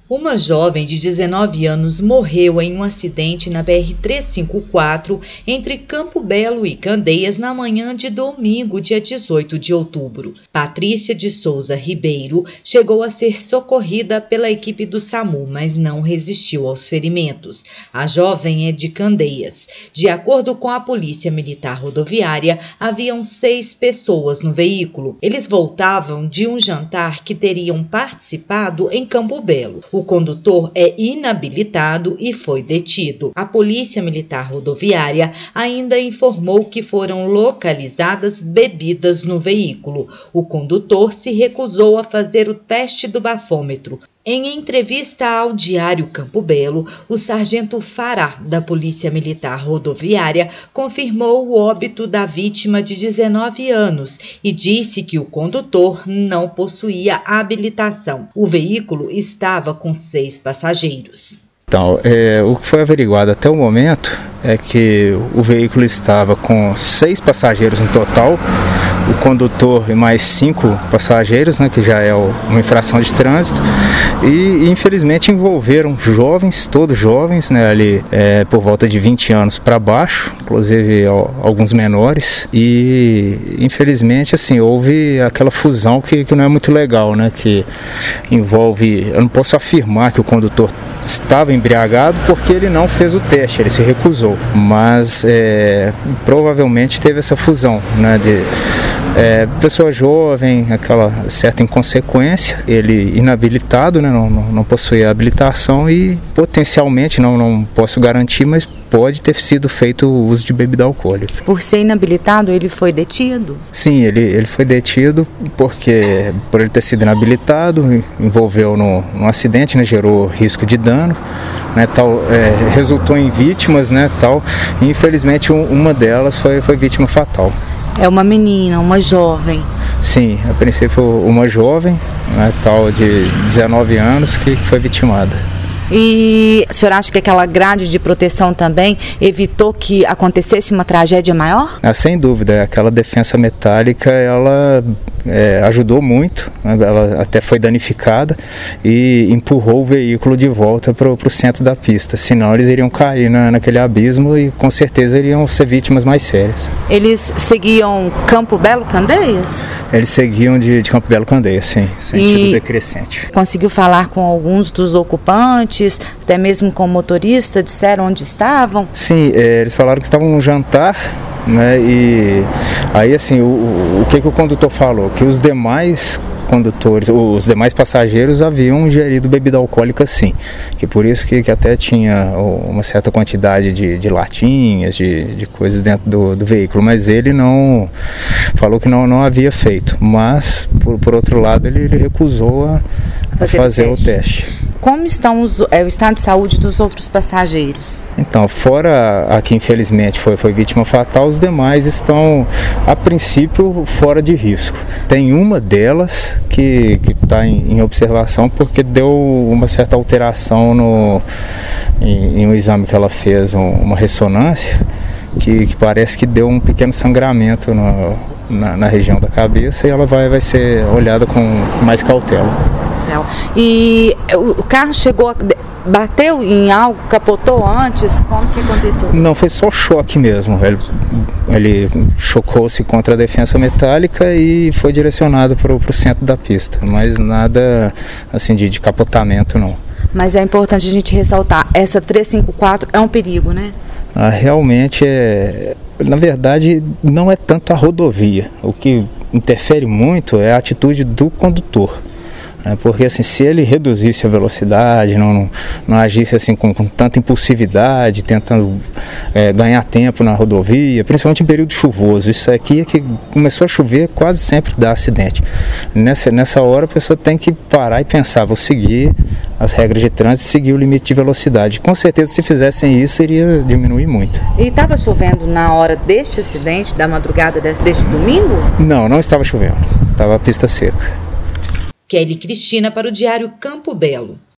Uma jovem de 19 anos morreu em um acidente na BR-354 entre Campo Belo e Candeias na manhã de domingo, dia 18 de outubro. Patrícia de Souza Ribeiro chegou a ser socorrida pela equipe do SAMU, mas não resistiu aos ferimentos. A jovem é de Candeias. De acordo com a Polícia Militar Rodoviária, haviam 6 pessoas no veículo. Eles voltavam de um jantar que teriam participado em Campo Belo. O condutor é inabilitado e foi detido. A Polícia Militar Rodoviária ainda informou que foram localizadas bebidas no veículo. O condutor se recusou a fazer o teste do bafômetro. Em entrevista ao Diário Campo Belo, o sargento Fará, da Polícia Militar Rodoviária, confirmou o óbito da vítima de 19 anos e disse que o condutor não possuía habilitação. O veículo estava com 6 passageiros. Então, o que foi averiguado até o momento é que o veículo estava com 6 passageiros no total, o condutor e mais 5 passageiros, né, que já é uma infração de trânsito, e infelizmente envolveram jovens, todos jovens, né, ali por volta de 20 anos para baixo, inclusive alguns menores, e infelizmente assim, houve aquela fusão que não é muito legal, né, que envolve, eu não posso afirmar que o condutor estava embriagado porque ele não fez o teste, ele se recusou, mas provavelmente teve essa fusão, né, de pessoa jovem, aquela certa inconsequência, ele inabilitado, né, não possui habilitação e potencialmente, não posso garantir, mas pode ter sido feito o uso de bebida alcoólica. Por ser inabilitado, ele foi detido? Sim, ele foi detido porque, por ele ter sido inabilitado, envolveu num acidente, né, gerou risco de dano, né, resultou em vítimas, né, e infelizmente uma delas foi vítima fatal. É uma menina, uma jovem? Sim, a princípio uma jovem, né, de 19 anos que foi vitimada. E o senhor acha que aquela grade de proteção também evitou que acontecesse uma tragédia maior? Sem dúvida, aquela defensa metálica, ela ajudou muito, né? Ela até foi danificada e empurrou o veículo de volta para o centro da pista, senão eles iriam cair naquele abismo e com certeza iriam ser vítimas mais sérias. Eles seguiam Campo Belo Candeias? Eles seguiam de Campo Belo Candeias, sim, sentido decrescente. Conseguiu falar com alguns dos ocupantes, até mesmo com o motorista, disseram onde estavam? Sim, eles falaram que estavam num jantar, né, e aí assim, o que o condutor falou? Que os demais condutores, os demais passageiros haviam ingerido bebida alcoólica sim, que por isso que até tinha uma certa quantidade de latinhas, de coisas dentro do veículo, mas ele não falou que não havia feito, mas por outro lado ele recusou a fazer o teste. Como estão o estado de saúde dos outros passageiros? Então, fora a que infelizmente foi vítima fatal, os demais estão, a princípio, fora de risco. Tem uma delas que está em observação porque deu uma certa alteração em um exame que ela fez, uma ressonância, que parece que deu um pequeno sangramento na região da cabeça e ela vai ser olhada com mais cautela. E o carro bateu em algo, capotou antes? Como que aconteceu? Não, foi só choque mesmo. Ele chocou-se contra a defensa metálica e foi direcionado para o centro da pista, mas nada assim de capotamento não. Mas é importante a gente ressaltar, essa 354 é um perigo, né? Realmente na verdade não é tanto a rodovia, o que interfere muito é a atitude do condutor. Porque assim, se ele reduzisse a velocidade, não agisse assim com tanta impulsividade, tentando ganhar tempo na rodovia, principalmente em período chuvoso, isso aqui é que começou a chover, quase sempre dá acidente. Nessa hora a pessoa tem que parar e pensar, vou seguir as regras de trânsito e seguir o limite de velocidade. Com certeza se fizessem isso iria diminuir muito. E estava chovendo na hora deste acidente, da madrugada deste domingo? Não estava chovendo, estava a pista seca. Kelly Cristina para o Diário Campo Belo.